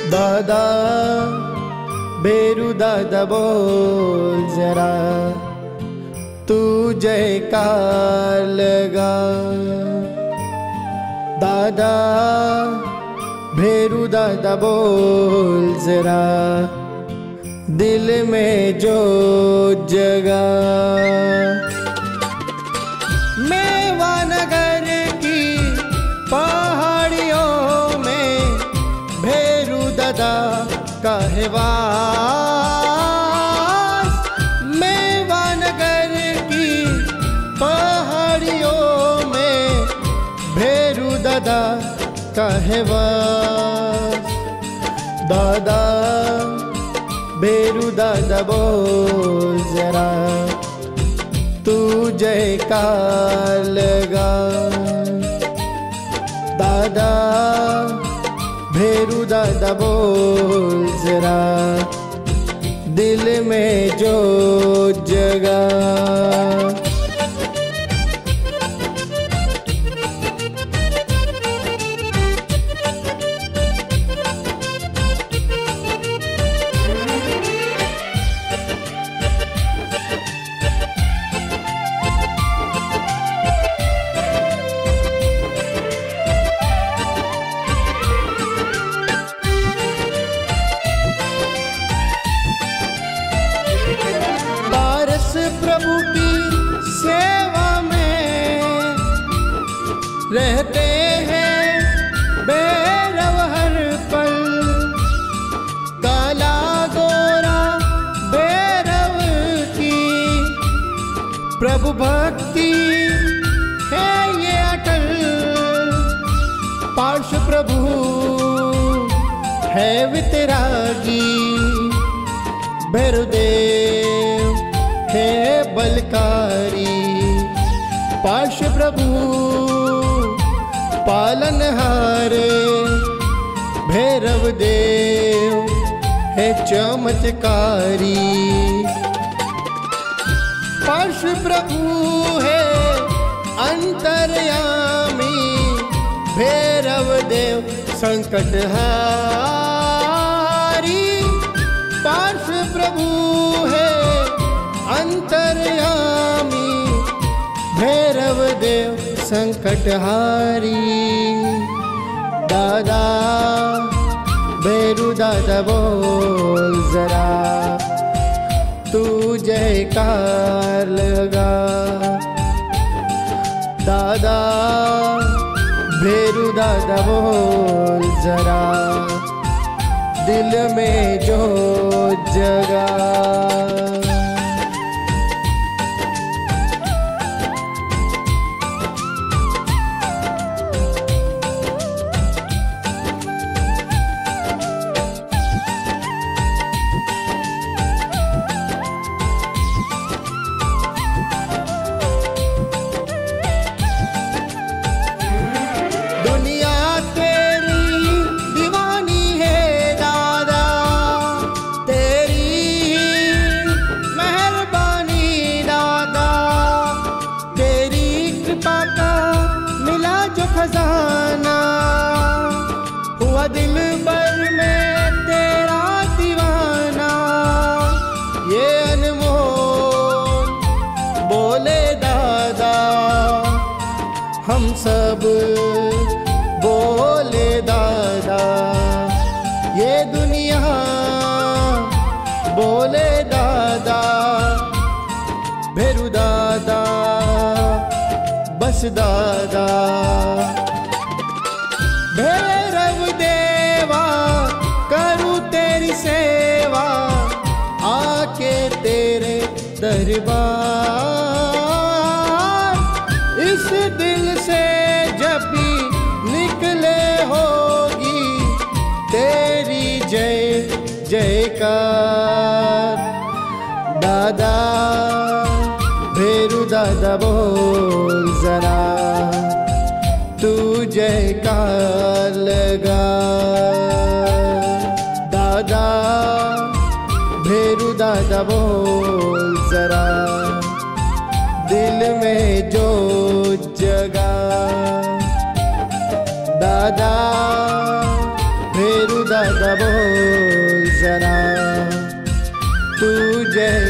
दादा भेरू दादा बोल जरा, तू जयकार लगा। दादा भेरू दादा बोल जरा, दिल में जो जगा। मेवा नगर की पहाड़ियों में भेरू दादा का है वास। मेवा नगर की पहाड़ियों में भेरू दादा का है वास। दादा भेरू दादा बोल जरा, तू जयकार लगा। दादा भेरू दादा बोल जरा, दिल में जो जगा। प्रभु की सेवा में रहते हैं भैरव हर पल। काला गोरा भैरव की प्रभु भक्ति है ये अटल। पार्श्व प्रभु है वितरागी, भैरवदेव है बलकारी। पार्श्व प्रभु पालनहारे, भैरव देव है चमत्कारी। पार्श्व प्रभु है अंतर्यामी, भैरव देव संकटहारी। पार्श्व प्रभु है अंतर्यामी, भैरव देव संकटहारी। दादा भेरू दादा बोल जरा, तू जयकार लगा। दादा भेरू दादा बोल जरा, दिल में जो जगा। खजाना हुआ दिल भर में तेरा दीवाना। ये अनमोल बोले दादा, हम सब बोले दादा। ये दुनिया बोले दादा, भेरू दादा बस दादा। भैरव देवा करूं तेरी सेवा, आके तेरे दरबार। इस दिल से जब भी निकले होगी तेरी जय जयकार। दादा भेरू दादा बोल जरा, तू जयकार लगा। दादा भेरू दादा बोल जरा, दिल में जो जगा। दादा भेरू दादा बोल जरा, तू जैसा